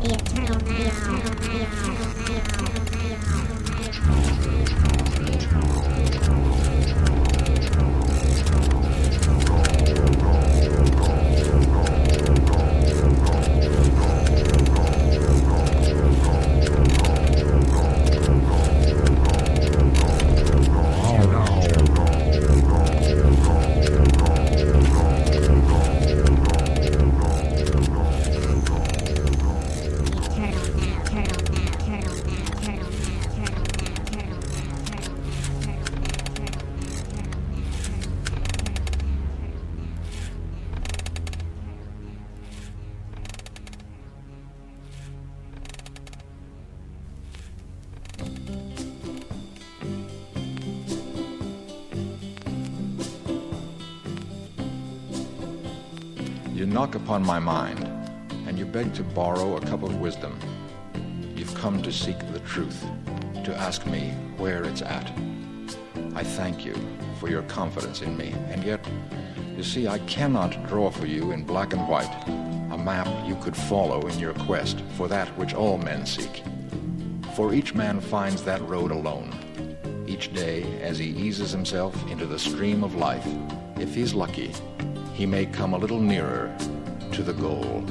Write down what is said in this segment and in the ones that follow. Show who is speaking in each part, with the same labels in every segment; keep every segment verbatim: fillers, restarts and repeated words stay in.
Speaker 1: You knock upon my mind, and you beg to borrow a cup of wisdom. You've come to seek the truth, to ask me where it's at. I thank you for your confidence in me, and yet, you see, I cannot draw for you in black and white a map you could follow in your quest for that which all men seek. For each man finds that road alone. Each day, as he eases himself into the stream of life, if he's lucky, he may come a little nearer to the goal.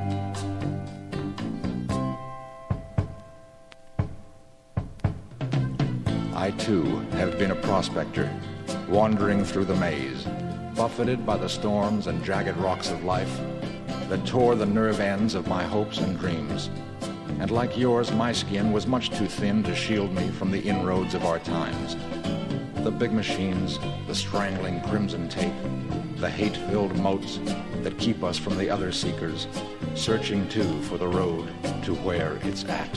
Speaker 1: I, too, have been a prospector, wandering through the maze, buffeted by the storms and jagged rocks of life that tore the nerve ends of my hopes and dreams. And like yours, my skin was much too thin to shield me from the inroads of our times. The big machines, the strangling crimson tape, the hate-filled moats that keep us from the other seekers, searching too for the road to where it's at.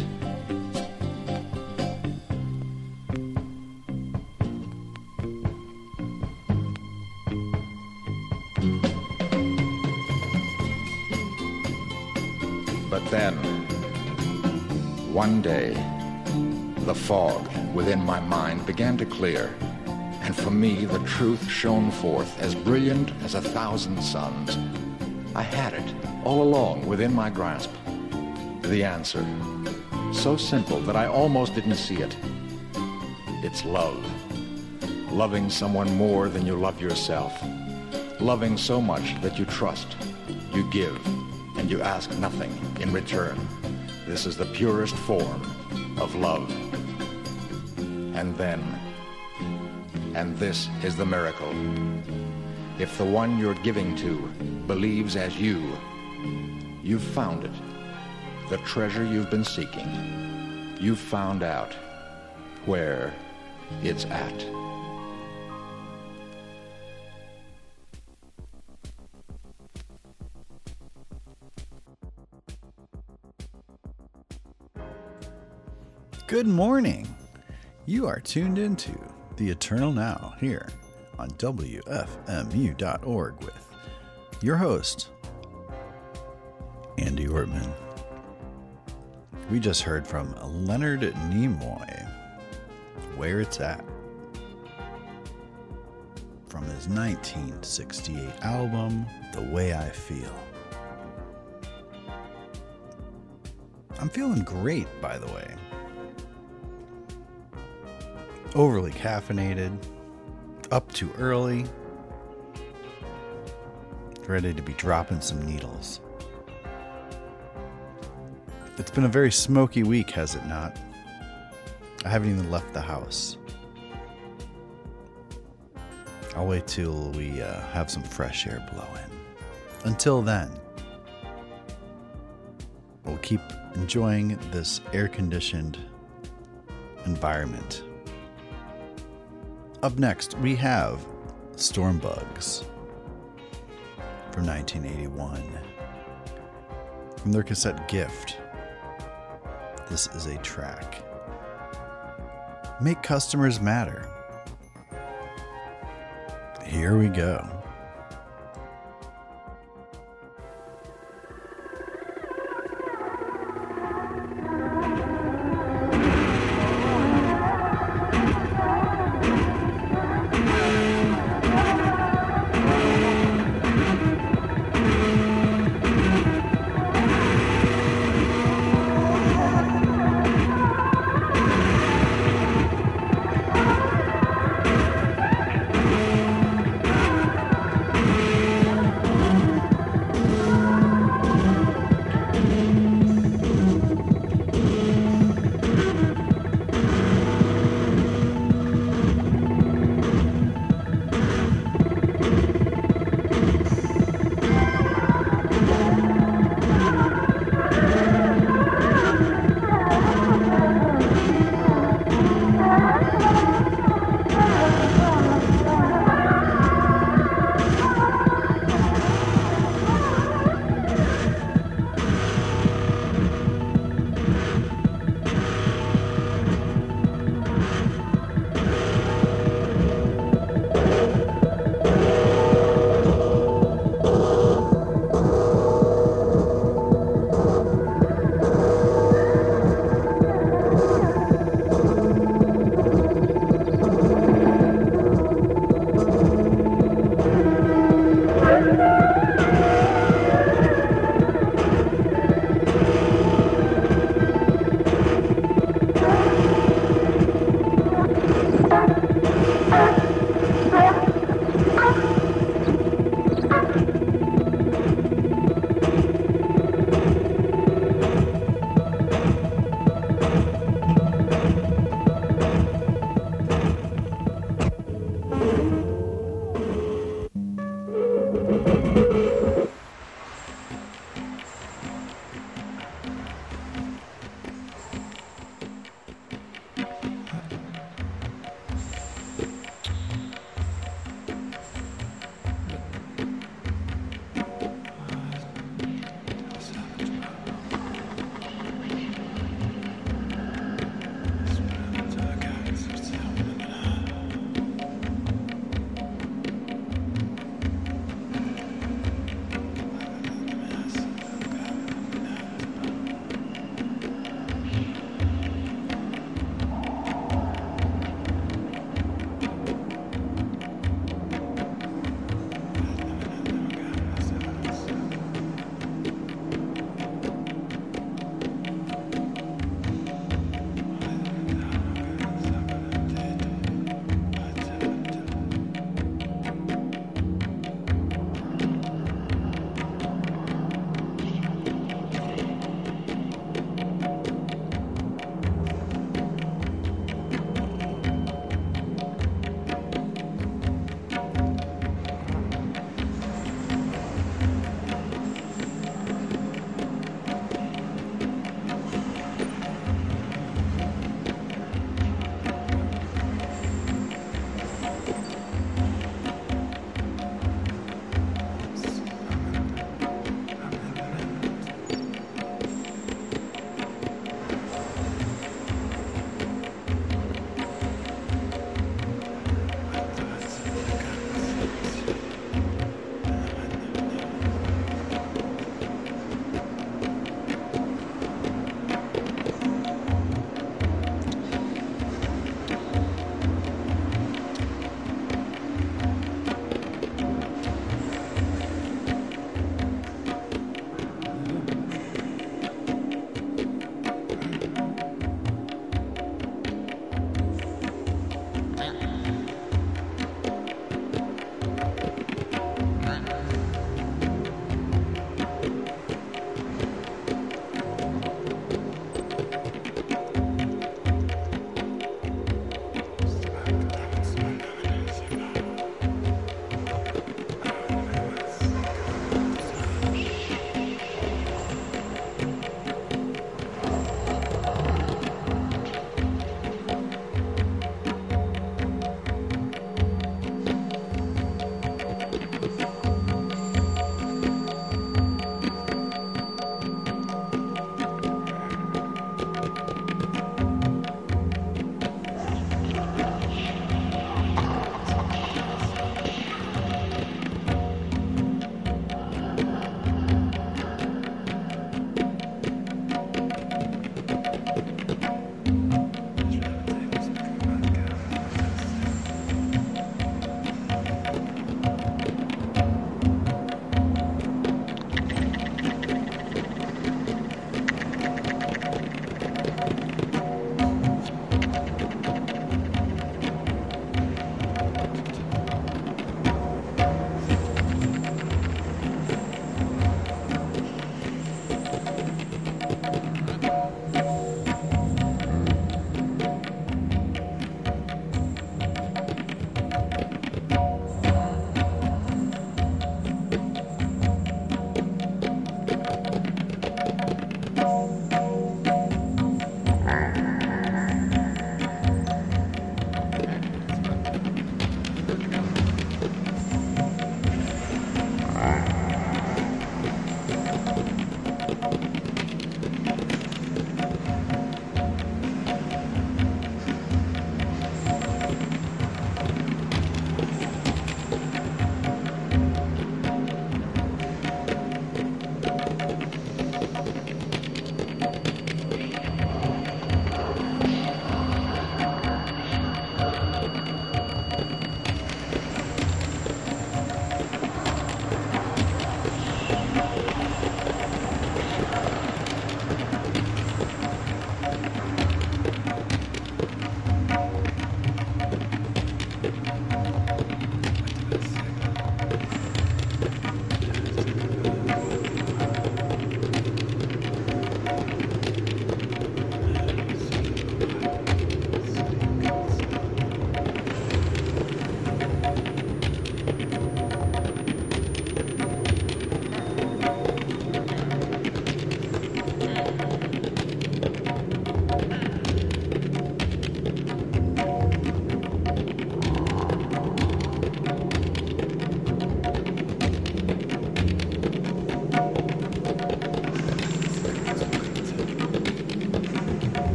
Speaker 1: But then, one day, the fog within my mind began to clear, and for me the truth shone forth as brilliant as a thousand suns. I had it all along within my grasp. The answer, so simple that I almost didn't see it. It's love. Loving someone more than you love yourself. Loving so much that you trust, you give, and you ask nothing in return. This is the purest form of love. And then, and this is the miracle. If the one you're giving to believes as you, you've found it. The treasure you've been seeking. You've found out where it's at.
Speaker 2: Good morning. You are tuned into The Eternal Now here on W F M U dot org with your host, Andy Ortman. We just heard from Leonard Nimoy, Where It's At, from his nineteen sixty-eight album, The Way I Feel. I'm feeling great, by the way. Overly caffeinated, up too early, ready to be dropping some needles. It's been a very smoky week, has it not? I haven't even left the house. I'll wait till we uh, have some fresh air blow in. Until then, we'll keep enjoying this air-conditioned environment. Up next, we have Storm Bugs from nineteen eighty-one. From their cassette Gift, this is a track. Make Customers Matter. Here we go.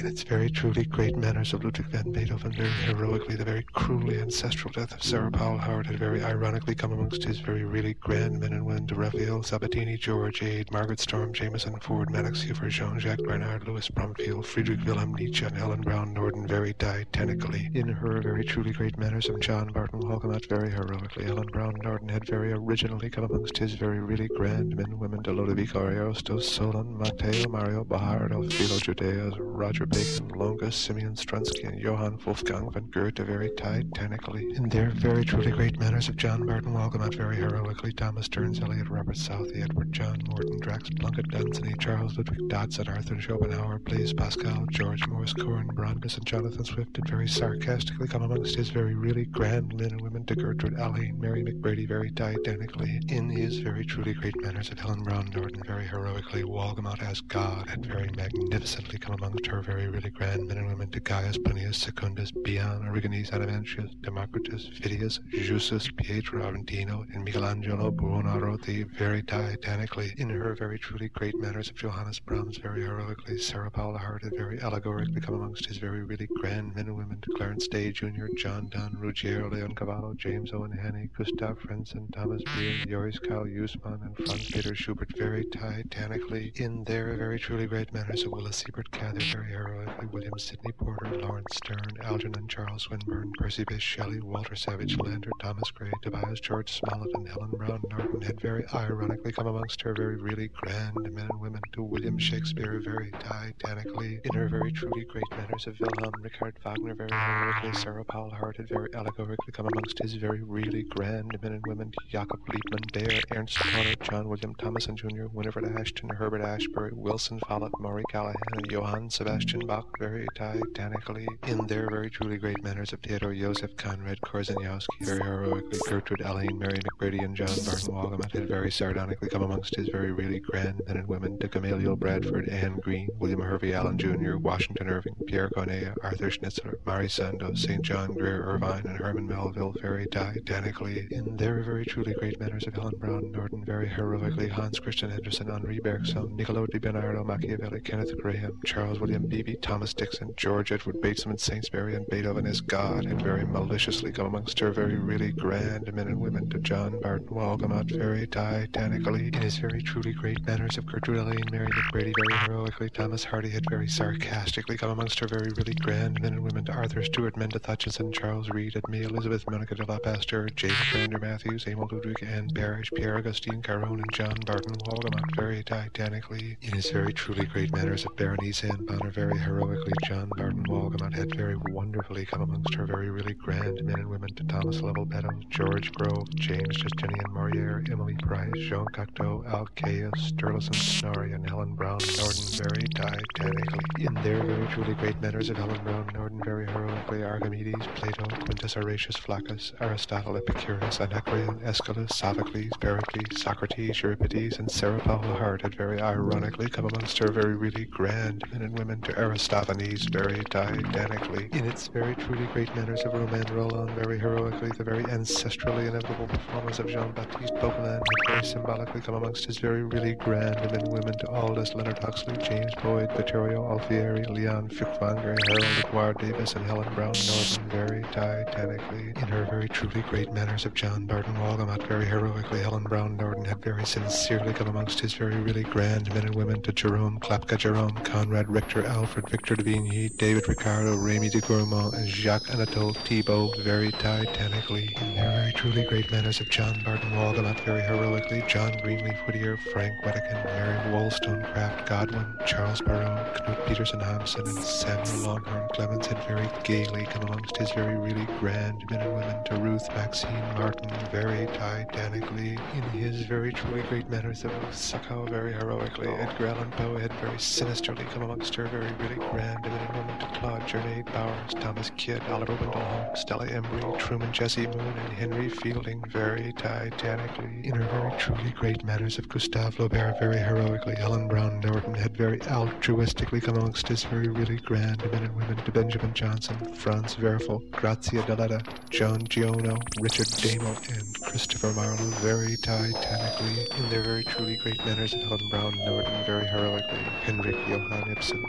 Speaker 3: its very truly great manners of Ludwig van Beethoven, very heroically, the very cruelly ancestral death of Sarah Paul Howard had very ironically come amongst his very really grand men and women to Raphael, Sabatini, George Ade, Margaret Storm, Jameson, Ford, Maddox, Huber, Jean-Jacques Bernard, Louis Bromfield, Friedrich Wilhelm Nietzsche, and Helen Brown Norden very titanically. In her very truly great manners of John Barton Walcott very heroically, Helen Brown Norden had very originally come amongst his very really grand men and women to Lodovico Ariosto, Solon, Matteo, Mario, Bahardo, Philo Judeas, Roger Bacon, Longa, Simeon Strunsky, and Johann Wolfgang van Goethe very titanically. In their very truly great manners of John Barton Walcott very heroically, Thomas Stearns, Eliot, Robert Southey, Edward John Morton, Drax Plunkett, Dunsany, Charles Ludwig Dodson, Arthur Schopenhauer, Blaise Pascal, George Morris, Corin Brandes, and Jonathan Swift did very sarcastically come amongst his very really grand men and women to Gertrude Alleyne, Mary McBrady very titanically. In his very truly great manners of Helen Brown Norden very heroically, Walgamot as God had very magnificently come amongst her very really grand men and women to Gaius Plinius Secundus, Bion, Origenes, Adamantius, Democritus, Phidias, Justus, Pietro Aventino, and Michelangelo Buonarroti very titanically. In her very truly great manners of Johannes Brahms very heroically, Sarah Paul Hart had very allegorically come amongst his very really grand men and women to Clarence Day Junior, John Donne, Ruggiero Leoncavallo, James Owen Henney, Gustav Frentzen, Thomas Breen, Joris Karl Huysman, and Franz Peter Schubert very titanically. In their very truly great manners of Willis Siebert Cather very heroically, William Sidney Porter, Lawrence Stern, Algernon Charles Swinburne, Percy Bysshe Shelley, Walter Savage Landor, Thomas Gray, Tobias George Smollett, and Helen Brown Norton had very ironically come amongst her very really grand men and women to William Shakespeare very titanically. In her very truly great manners of Wilhelm Richard Wagner very heroically, Sarah Paul Hart had very allegorically come amongst his very really grand men and women to Jacob Liebman Dare, Ernst Connor, John William Thomason Junior, Winifred Ashton, Herbert Ashbury, Wilson Follett, Maury Callahan, and Johann Sebastian Bach very titanically. In their very truly great manners of Theodore Joseph Conrad Korzeniowski very heroically, Gertrude Alleyne, Mary McBrady, and John Barton Walgamot had very sardonically come amongst his very really grand men and women to Gamaliel Bradford, Anne Green, William Hervey Allen Junior, Washington Irving, Pierre Corneille, Arthur Schnitzler, Mari Sandoz, Saint John Greer Irvine, and Herman Melville very titanically. In their very truly great manners of Helen Brown Norton very heroically, Hans Christian Andersen, Henri Bergson, Niccolo di Bernardo Machiavelli, Kenneth Graham, Charles William Beebe, Thomas Dixon, George Edward Batesman, Saintsbury, and Beethoven as God had very maliciously come amongst her very really grand men and women to John Barton Walgamot very titanically. In his very truly great manners of Gertrude Alleyne, Mary McBrady very heroically, Thomas Hardy had very sarcastically come amongst her very really grand men and women to Arthur Stewart, Mendeth Hutchinson, Charles Reed, Edme Elizabeth, Monica de la Pasteur, James Brander Matthews, Emil Ludwig, Anne Parrish, Pierre Augustine Caron, and John Barton Walgamot very titanically. In his very truly great manners of Berenice Anne Bonner very heroically, John Barton Walgamot had very wonderfully come amongst her very really grand men and women to Thomas Lovell Beddoes, George Grove, James Justinian Moriere, Emily Price, Jean Cocteau, Al Caius, Sturluson Snorri, and Helen Brown Norden very titanically. In their very truly great manners of Helen Brown Norden very heroically, Archimedes, Plato, Quintus Horatius Flaccus, Aristotle, Epicurus, Anacreon, Aeschylus, Sophocles, Pericles, Socrates, Euripides, and Sarah Paul Hart had very ironically come amongst her very really grand men and women to Aristophanes very titanically. In its very truly great manners of Romain Rolland very heroically, the very ancestrally inevitable performance of Jean-Baptiste Poquelin had very symbolically come amongst his very really grand men and women to Aldous Leonard Huxley, James Boyd, Vittorio Alfieri, Leon Feuchtwanger, Harold Edouard Davis, and Helen Brown Norton very titanically. In her very truly great manners of John Barton Walgamot very heroically, Helen Brown Norton had very sincerely come amongst his very really grand men and women to Jerome Klapka Jerome, Conrad Richter, Alfred Victor de Vigny, David Ricardo, Remy de Gourmont, and Jacques Anatole Thibault very titanically. In their very truly great manners of John Barton Walgamot very heroically, John Greenleaf Whittier, Frank Wedekind, Mary Wollstonecraft Godwin, Charles Perrault, Knut Peterson Hampson, and Samuel Longhorn Clemens had very gaily come amongst his very really grand men and women to Ruth Maxine Martin very titanically. In his very truly great manners of Succow very heroically, Edgar Allan Poe had very sinisterly come amongst her very really grand men and women to Claude Journay Bowers, Thomas Kidd, Oliver Wendell Holmes, Stella Embry, Truman Jesse Moon, and Henry Fielding very titanically. In her very truly great manners of Gustave Flaubert very heroically, Helen Brown Norton had very altruistically come amongst his very really grand men and women to Benjamin Johnson, Franz Werfel, Grazia Deledda, John Giono, Richard Damo, and Christopher Marlowe very titanically. In their very truly great manners of Helen Brown Norton very heroically, Henrik Johann Ibsen, William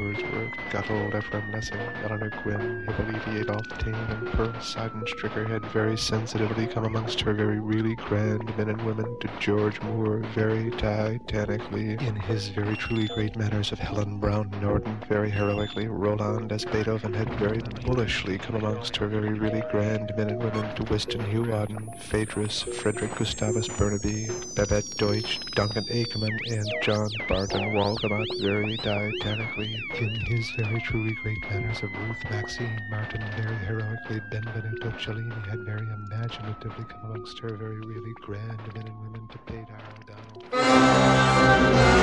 Speaker 3: Wordsworth, Gotthold Ephraim Lessing, Eleanor Gwynn, Hippolyte Adolph Taine, and Pearl Sidon Stricker had very sensitively come amongst her very really grand men and women to George Moore very titanically in his very truly great manners of Helen Brown Norton very heroically. Roland as Beethoven had very bullishly come amongst her very really grand men and women to Weston Hugh Auden, Phaedrus, Frederick Gustavus Burnaby, Babette Deutsch, Duncan Akerman, and John Barton Waldemat very titanically in his very truly great manners of Ruth Maxine Martin very heroically. Benvenuto Cellini had very imaginatively come amongst her very really grand men and women to Peter O'Donnell.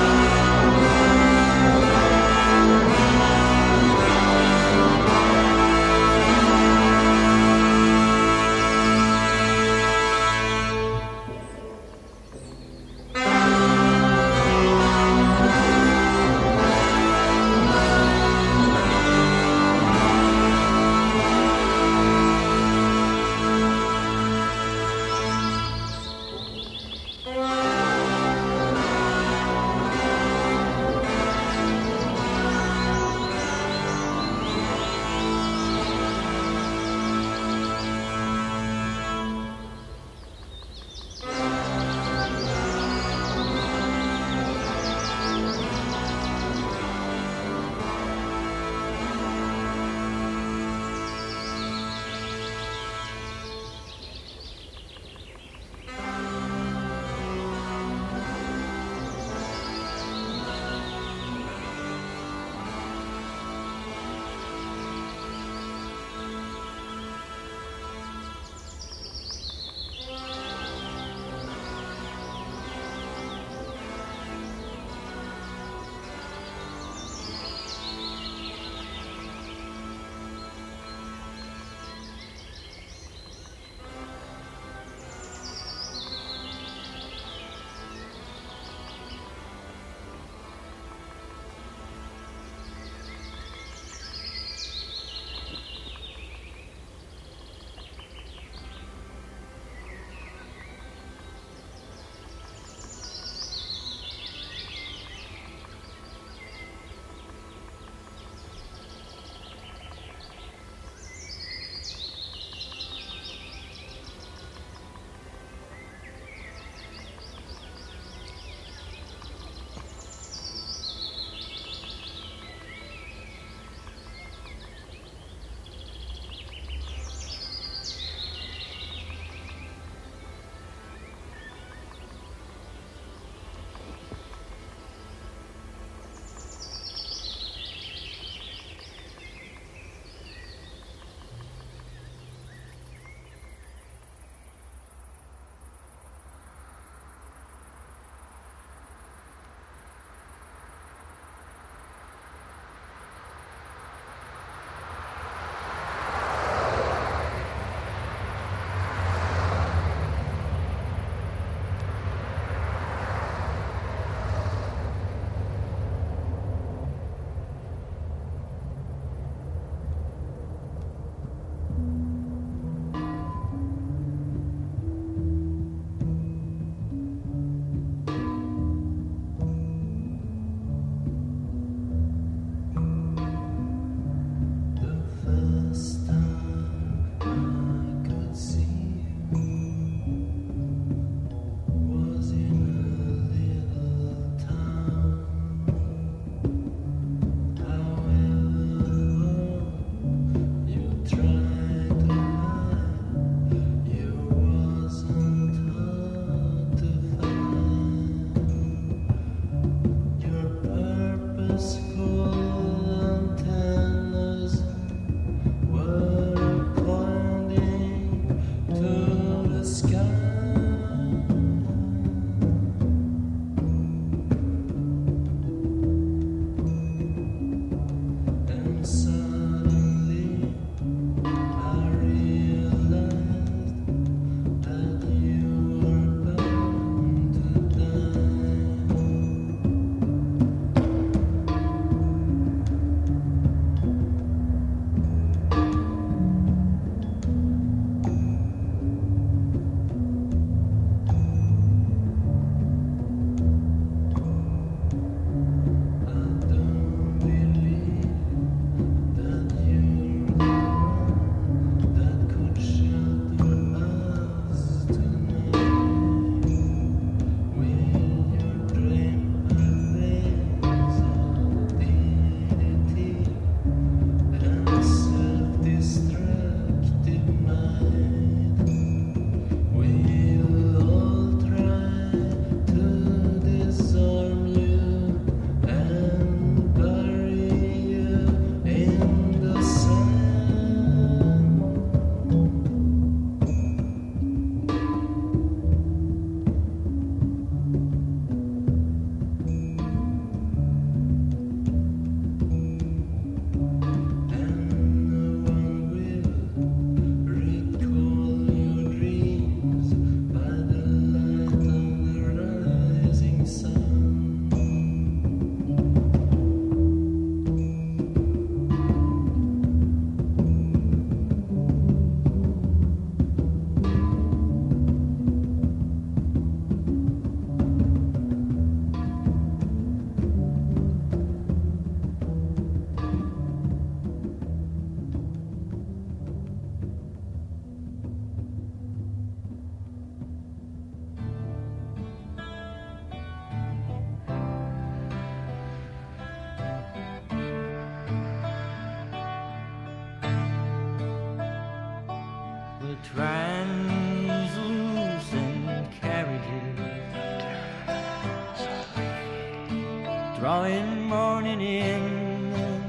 Speaker 4: drawing morning in,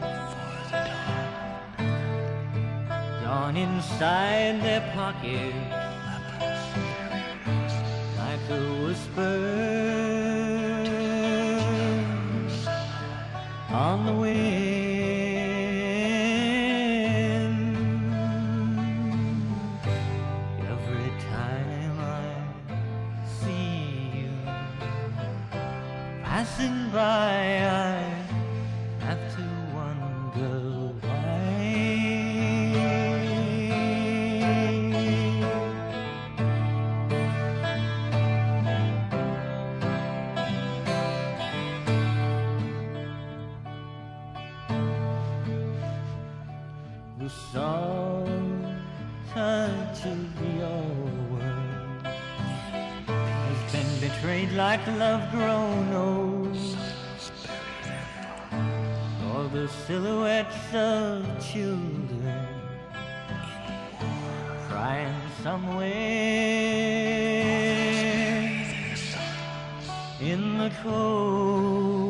Speaker 4: dawn inside their pockets, like a whisper on the wind. Every time I see you passing by, I have to wonder why. The soft touch of your world has been betrayed like love grown old, or the silhouettes of children crying somewhere in the cold.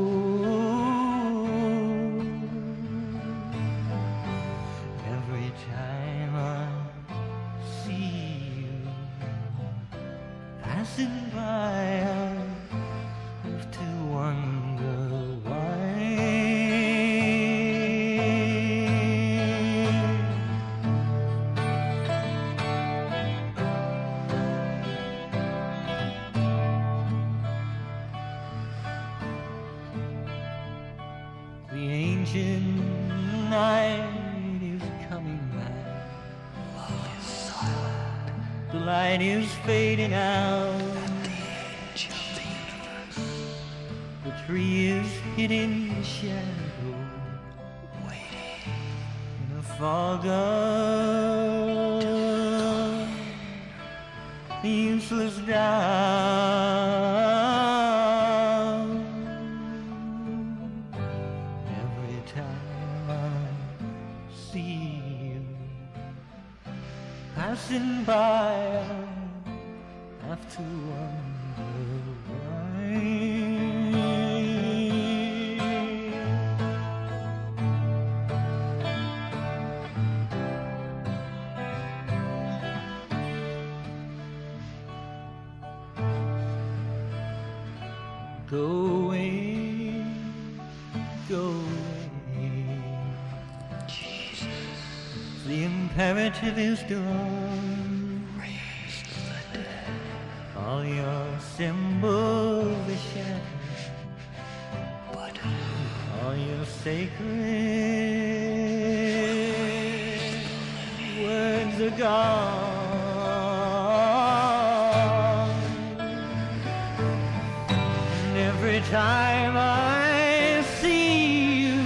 Speaker 4: Every time I see you passing by, I have to wonder why. The ancient night is coming back. The light is fading out. The tree is hidden in shadow, in a fog of useless doubt. Every time I see you passing by, I have to wonder why. Go away, go away. Jesus. The imperative is done.
Speaker 5: Raise the dead.
Speaker 4: All your symbols are shattered,
Speaker 5: But who?
Speaker 4: all your sacred words are gone. And every time I see you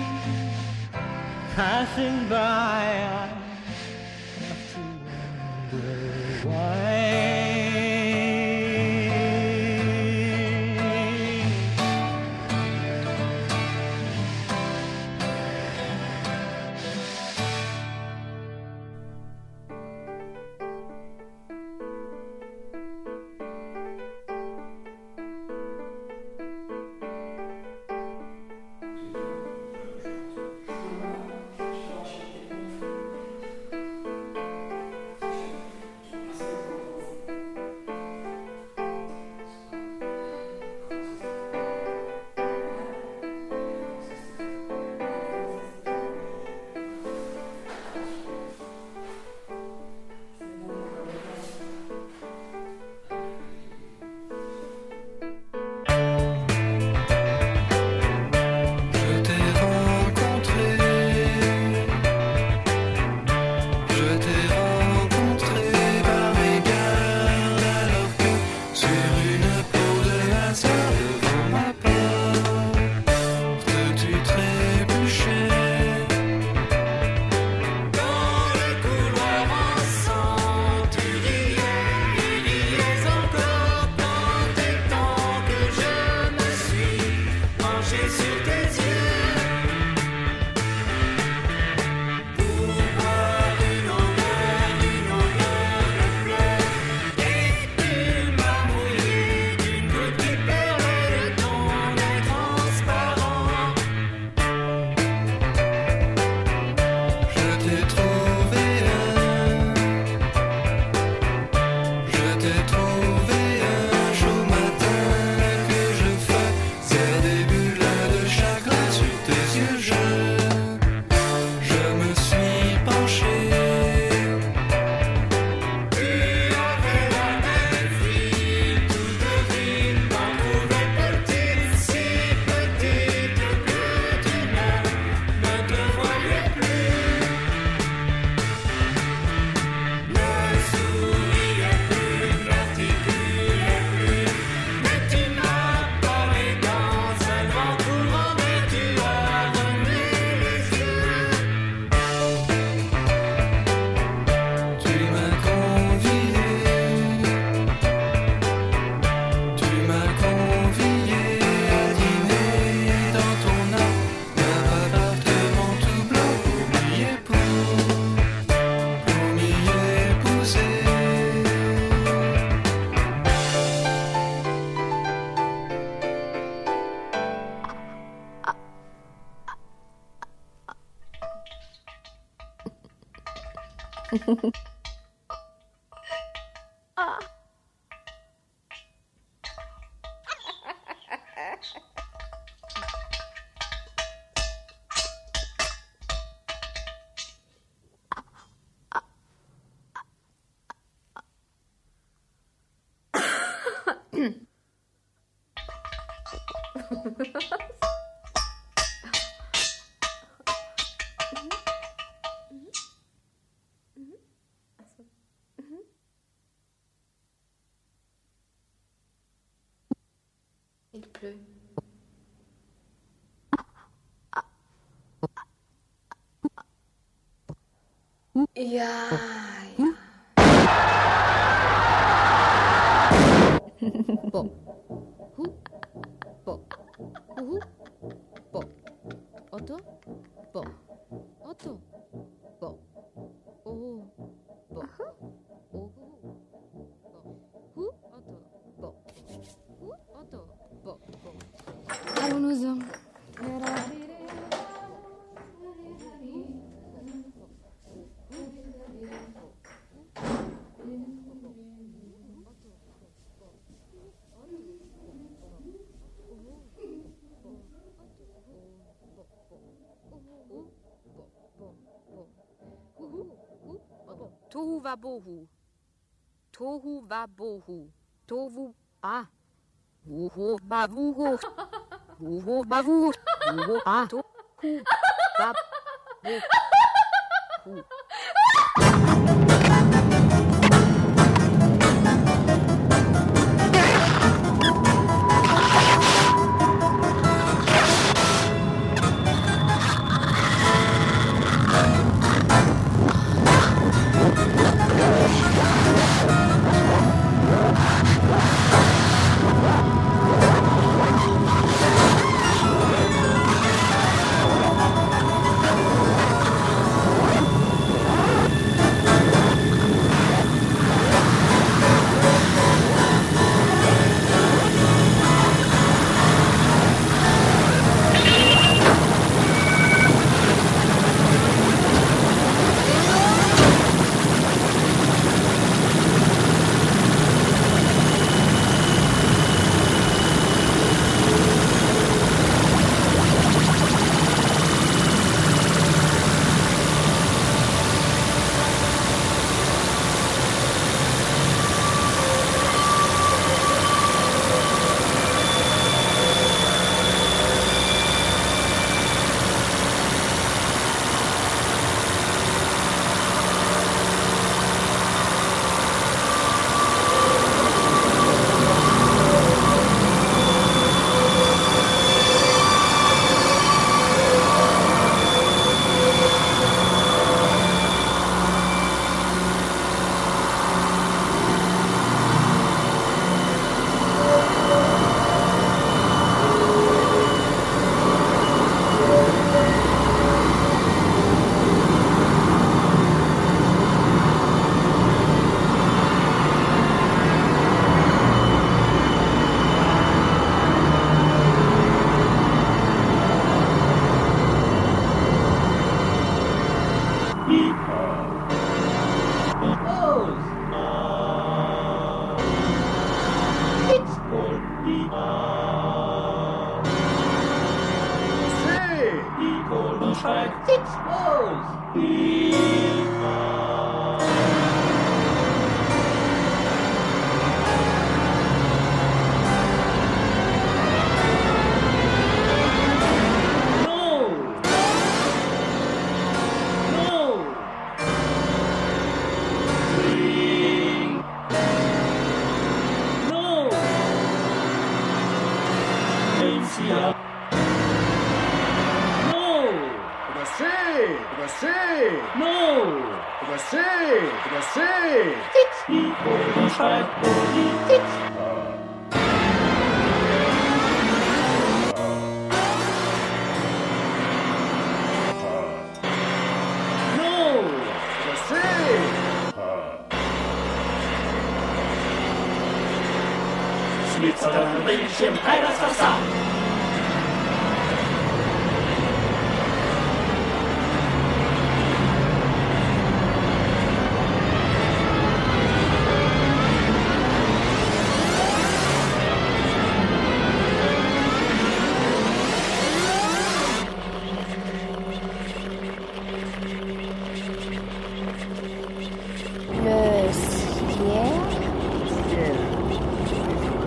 Speaker 4: passing by, I have to wonder why.
Speaker 6: Il pleut. Ja, ja.
Speaker 7: Bo. Hu. Bo. Uhu. Bo. Oto. Bo. Oto. Bo. Ohu. Bo. Ohu. Hu. Oto. Bo. Hu. Oto. Bo. Allons-nous-en.
Speaker 8: Tohu va bohu. Tohu va bohu. Tohu ah. Wuhu ba wuhu. Wuhu ba wuhu. Wuhu ah. Tohu va bohu.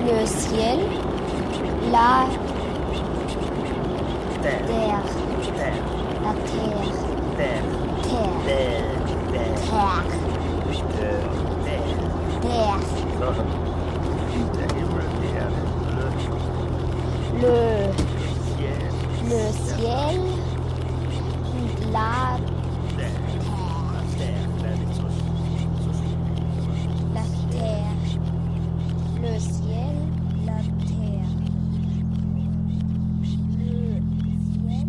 Speaker 9: le ciel, la
Speaker 5: Terre.
Speaker 9: terre,
Speaker 5: Terre.
Speaker 9: la terre,
Speaker 5: Terre.
Speaker 9: terre,
Speaker 5: Terre. Terre.
Speaker 9: terre,
Speaker 5: Terre.
Speaker 9: terre,
Speaker 5: Inte himmel, terre.
Speaker 9: le,
Speaker 5: Ciel.
Speaker 9: le ciel, la
Speaker 5: Terre. Terre. Väldigt så.
Speaker 9: la terre, le ciel, la terre, le ciel.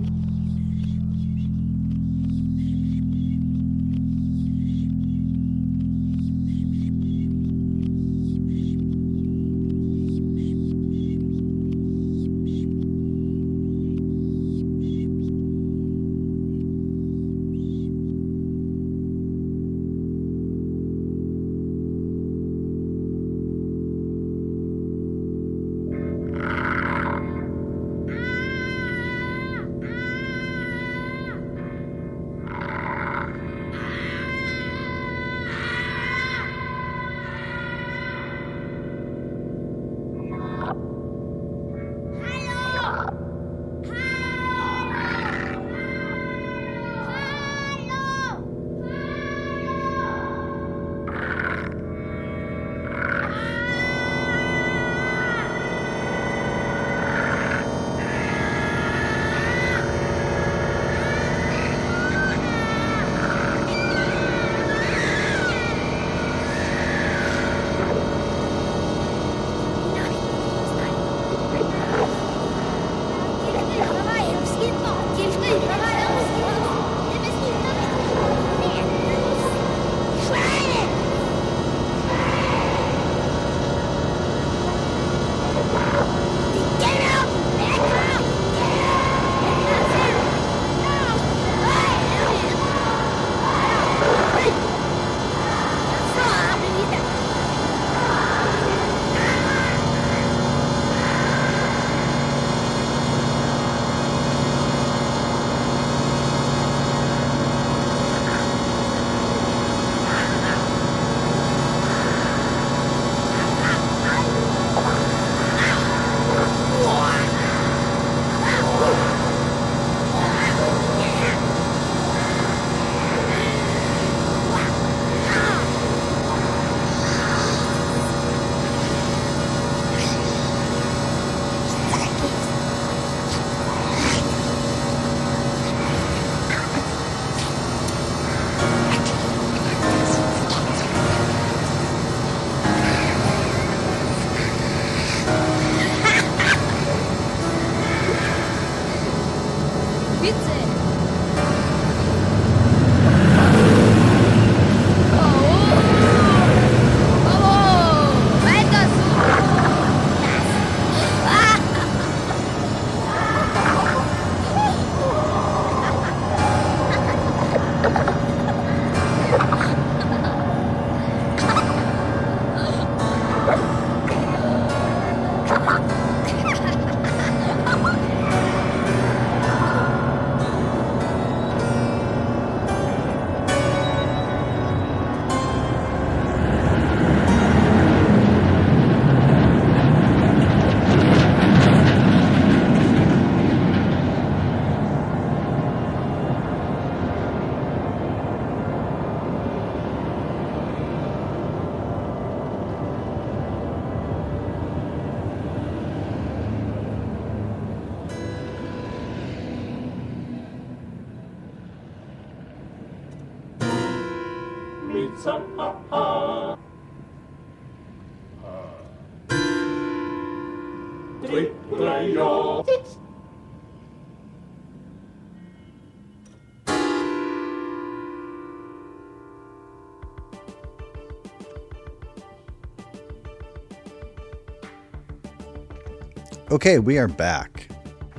Speaker 2: Okay, we are back.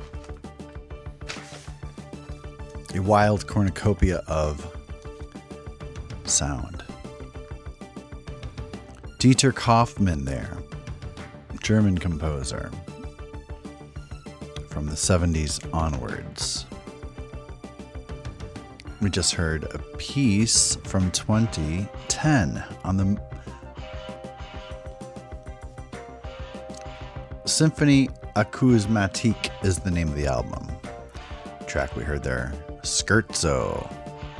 Speaker 2: A wild cornucopia of sound. Dieter Kaufmann there, German composer from the seventies onwards. We just heard a piece from twenty ten on the Symphonie Acousmatique is the name of the album. The track we heard there, Scherzo.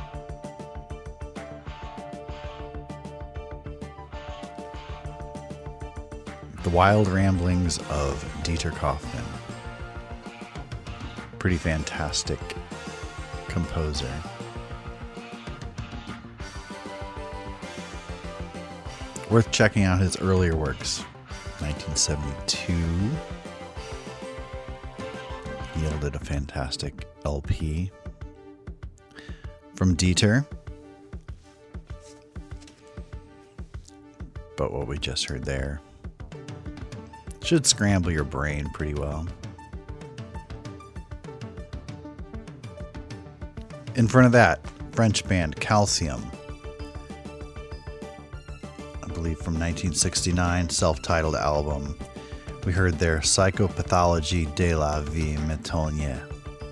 Speaker 2: The Wild Ramblings of Dieter Kaufmann. Pretty fantastic composer. Worth checking out his earlier works. nineteen seventy-two yielded a fantastic L P from Dieter. But what we just heard there should scramble your brain pretty well. In front of that, French band Calcium. I believe from nineteen sixty-nine, self-titled album. We heard their Psychopathologie de la vie métonnière.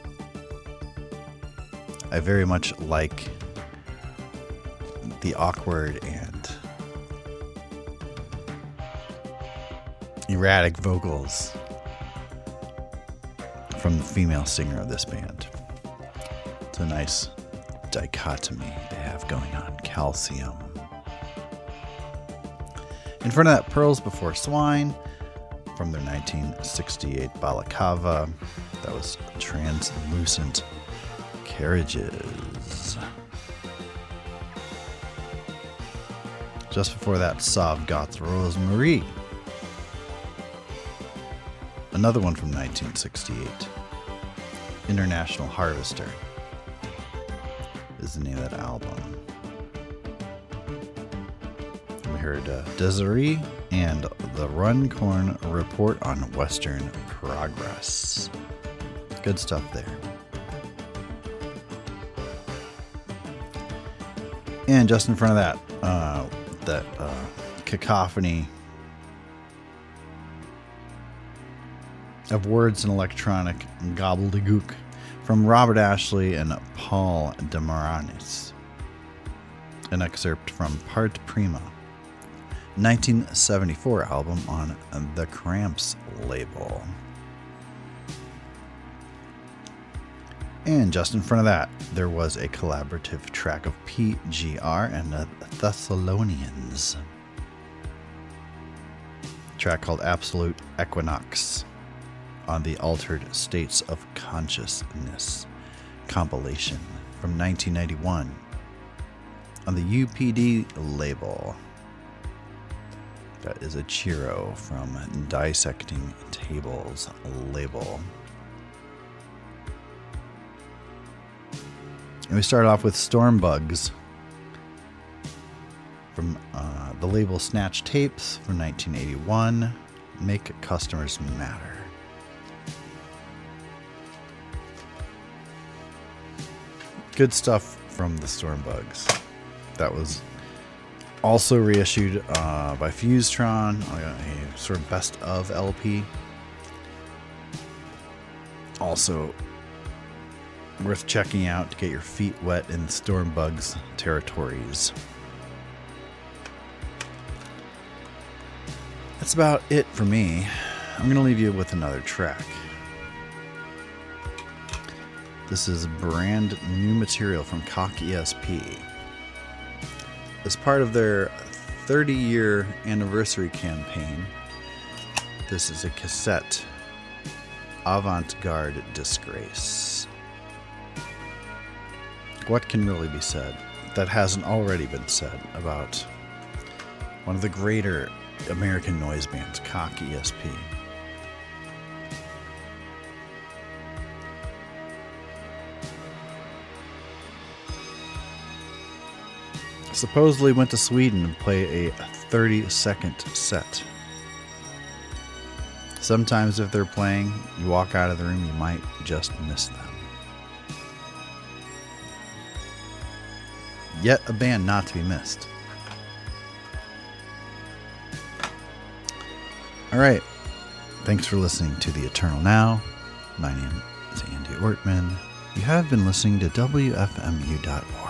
Speaker 2: I very much like the awkward and erratic vocals from the female singer of this band. It's a nice dichotomy they have going on. Calcium. In front of that, Pearls Before Swine from their nineteen sixty-eight Balaclava. That was Translucent Carriages. Just before that, Sauve Got's Rosemarie. Another one from nineteen sixty-eight. International Harvester is the name of that album. We heard uh, Desiree and the Runcorn Report on Western Progress. Good stuff there. And just in front of that, uh, that uh, cacophony of words and electronic gobbledygook from Robert Ashley and Paul Demaranis. An excerpt from Part Prima, nineteen seventy-four album on the Cramps label. And just in front of that, there was a collaborative track of P G R and the Thessalonians. A track called Absolute Equinox on the Altered States of Consciousness compilation from nineteen ninety-one on the U P D label. That is a Chiro from Dissecting Tables label. And we start off with Storm Bugs from uh, the label Snatch Tapes from nineteen eighty-one. Make Customers Matter. Good stuff from the Storm Bugs. That was also reissued uh, by Fusetron, a sort of best of L P. Also worth checking out to get your feet wet in Storm Bugs territories. That's about it for me. I'm going to leave you with another track. This is brand new material from Cock E S P. As part of their thirty-year anniversary campaign, this is a cassette, Avant-Garde Disgrace. What can really be said that hasn't already been said about one of the greater American noise bands, Cock E S P? Supposedly went to Sweden and played a thirty second set. Sometimes if they're playing, you walk out of the room, you might just miss them. Yet a band not to be missed. Alright, thanks for listening to The Eternal Now. My name is Andy Ortman. You have been listening to W F M U dot org.